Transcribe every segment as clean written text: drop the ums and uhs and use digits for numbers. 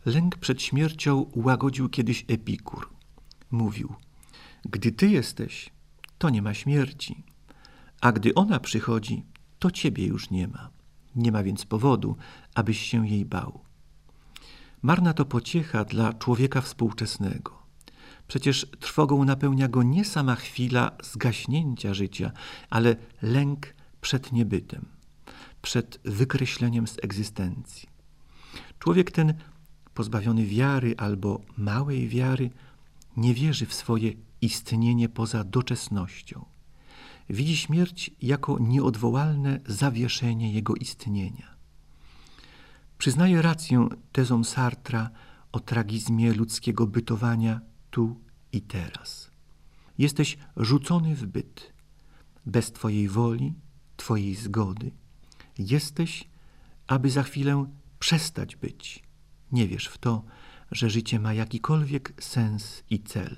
Lęk przed śmiercią łagodził kiedyś Epikur. Mówił: gdy ty jesteś, to nie ma śmierci, a gdy ona przychodzi, to ciebie już nie ma. Nie ma więc powodu, abyś się jej bał. Marna to pociecha dla człowieka współczesnego. Przecież trwogą napełnia go nie sama chwila zgaśnięcia życia, ale lęk przed niebytem, przed wykreśleniem z egzystencji. Człowiek ten, pozbawiony wiary albo małej wiary, nie wierzy w swoje istnienie poza doczesnością. Widzi śmierć jako nieodwołalne zawieszenie jego istnienia. Przyznaje rację tezom Sartra o tragizmie ludzkiego bytowania tu i teraz. Jesteś rzucony w byt, bez twojej woli, twojej zgody. Jesteś, aby za chwilę przestać być. Nie wierz w to, że życie ma jakikolwiek sens i cel.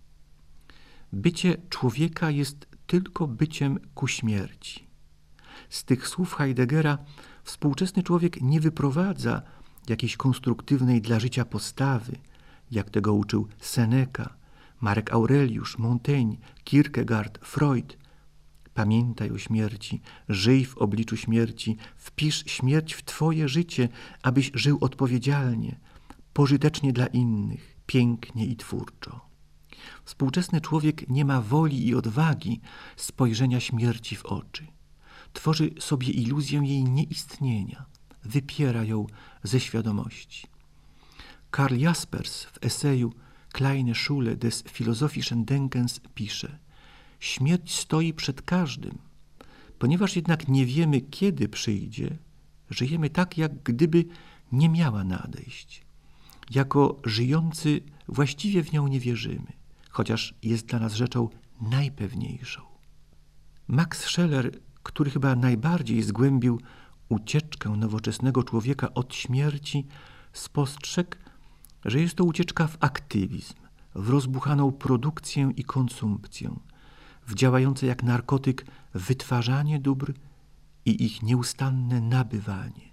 Bycie człowieka jest tylko byciem ku śmierci. Z tych słów Heideggera współczesny człowiek nie wyprowadza jakiejś konstruktywnej dla życia postawy, jak tego uczył Seneca, Marek Aureliusz, Montaigne, Kierkegaard, Freud. Pamiętaj o śmierci, żyj w obliczu śmierci, wpisz śmierć w twoje życie, abyś żył odpowiedzialnie, pożytecznie dla innych, pięknie i twórczo. Współczesny człowiek nie ma woli i odwagi spojrzenia śmierci w oczy. Tworzy sobie iluzję jej nieistnienia, wypiera ją ze świadomości. Karl Jaspers w eseju Kleine Schule des philosophischen Denkens pisze: śmierć stoi przed każdym. Ponieważ jednak nie wiemy, kiedy przyjdzie, żyjemy tak, jak gdyby nie miała nadejść. Jako żyjący właściwie w nią nie wierzymy, chociaż jest dla nas rzeczą najpewniejszą. Max Scheler, który chyba najbardziej zgłębił ucieczkę nowoczesnego człowieka od śmierci, spostrzegł, że jest to ucieczka w aktywizm, w rozbuchaną produkcję i konsumpcję, w działające jak narkotyk wytwarzanie dóbr i ich nieustanne nabywanie.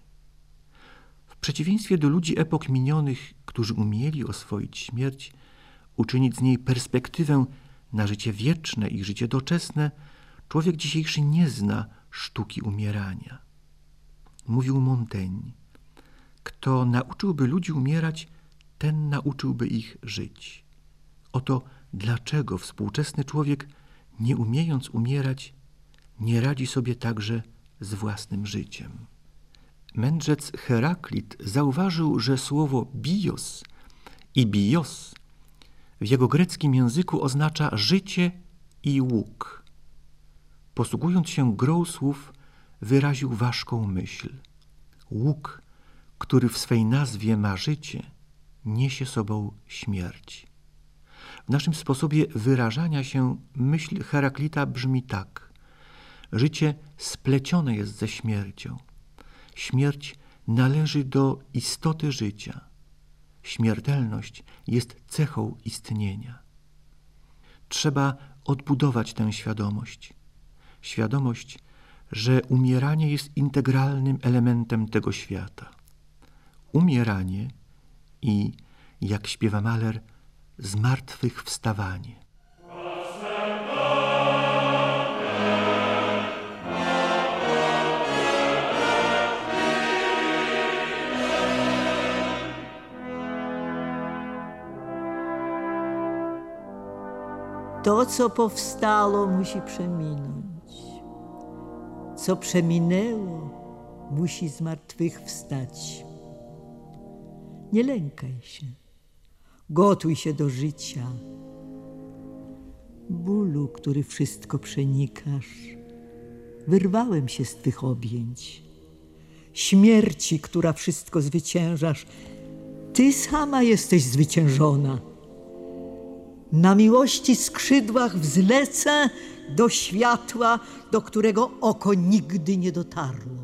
W przeciwieństwie do ludzi epok minionych, którzy umieli oswoić śmierć, uczynić z niej perspektywę na życie wieczne i życie doczesne, człowiek dzisiejszy nie zna sztuki umierania. Mówił Montaigne: kto nauczyłby ludzi umierać, ten nauczyłby ich żyć. Oto dlaczego współczesny człowiek, nie umiejąc umierać, nie radzi sobie także z własnym życiem. Mędrzec Heraklit zauważył, że słowo bios i bios w jego greckim języku oznacza życie i łuk. Posługując się grą słów, wyraził ważką myśl. Łuk, który w swej nazwie ma życie, niesie sobą śmierć. W naszym sposobie wyrażania się myśl Heraklita brzmi tak: życie splecione jest ze śmiercią. Śmierć należy do istoty życia. Śmiertelność jest cechą istnienia. Trzeba odbudować tę świadomość. Świadomość, że umieranie jest integralnym elementem tego świata. Umieranie i, jak śpiewa Mahler, zmartwychwstawanie. To, co powstało, musi przeminąć. Co przeminęło, musi zmartwychwstać. Nie lękaj się. Gotuj się do życia. Bólu, który wszystko przenikasz, wyrwałem się z twych objęć. Śmierci, która wszystko zwyciężasz, ty sama jesteś zwyciężona. Na miłości skrzydłach wzlecę do światła, do którego oko nigdy nie dotarło.